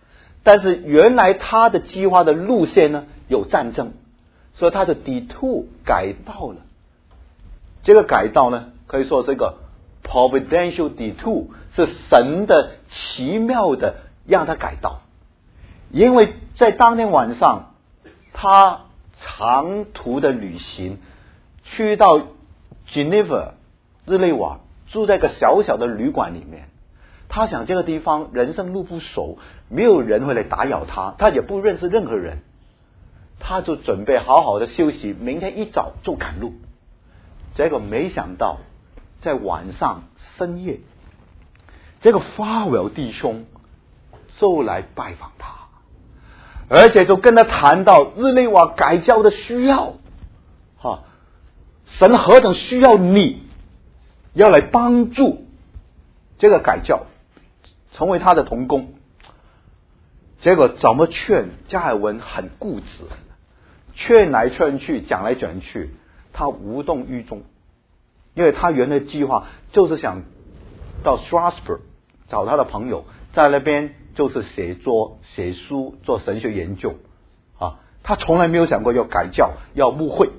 但是原来他的计划的路线呢有战争，所以他的 detour 改道了。这个改道呢可以说是一个 providential detour， 是神的奇妙的让他改道。因为在当天晚上他长途的旅行去到 Geneva 日内瓦，住在一个小小的旅馆里面。他想这个地方人生路不熟，没有人会来打扰他，他也不认识任何人，他就准备好好的休息，明天一早就赶路。结果没想到在晚上深夜，这个法wel弟兄就来拜访他，而且就跟他谈到日内瓦改教的需要，哈，神何等需要你要来帮助这个改教，成为他的同工。结果怎么劝，加尔文很固执，劝来劝去，讲来讲去，他无动于衷。因为他原来计划就是想到 Strasbourg 找他的朋友，在那边就是写作写书做神学研究啊，他从来没有想过要改教要牧会。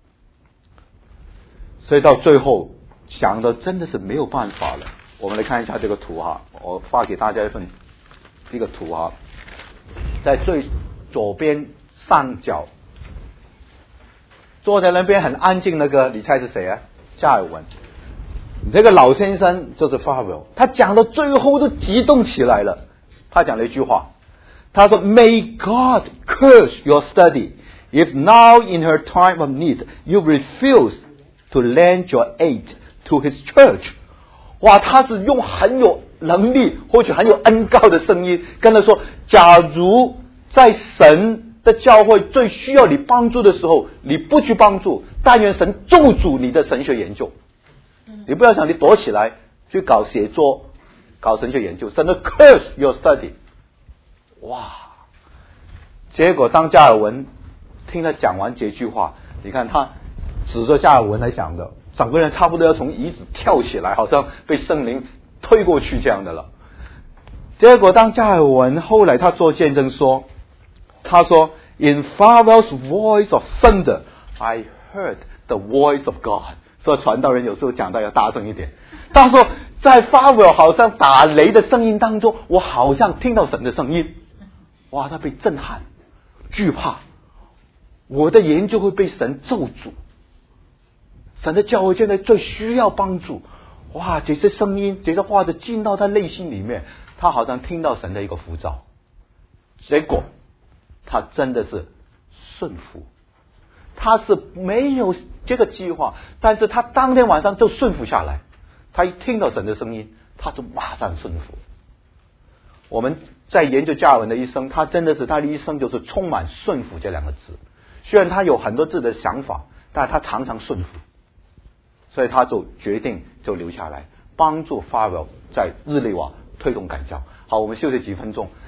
所以到最后想的真的是没有办法了。我们来看一下这个图哈，我发给大家一份一个图哈，在最左边上角坐在那边很安静那个，你猜是谁啊？加尔文。这个老先生就是法wel他讲到最后都激动起来了。他讲了一句话，他说 May God curse your study if now in her time of need you refuse to lend your aid to his church。 哇，他是用很有能力或许很有恩膏的声音跟他说，假如在神的教会最需要你帮助的时候你不去帮助，但愿神咒诅你的神学研究。你不要想你躲起来去搞写作搞神学研究，神的 curse your study。 哇，结果当加尔文听他讲完这句话，你看他指着加尔文来讲的，整个人差不多要从椅子跳起来，好像被圣灵推过去这样的了。结果当加尔文后来他做见证说，他说 In Farwell's voice of thunder I heard the voice of God。 所以传道人有时候讲到要大声一点，他说在Farwell好像打雷的声音当中，我好像听到神的声音。哇，他被震撼惧怕，我的研究会被神咒诅，神的教会现在最需要帮助。哇，这些声音这些话就进到他内心里面，他好像听到神的一个呼召。结果他真的是顺服，他是没有这个计划，但是他当天晚上就顺服下来。他一听到神的声音，他就马上顺服。我们在研究加尔文的一生，他真的是他的一生就是充满顺服这两个字。虽然他有很多自己的想法，但他常常顺服，所以他就决定就留下来，帮助Farwell在日内瓦推动改教。好，我们休息几分钟。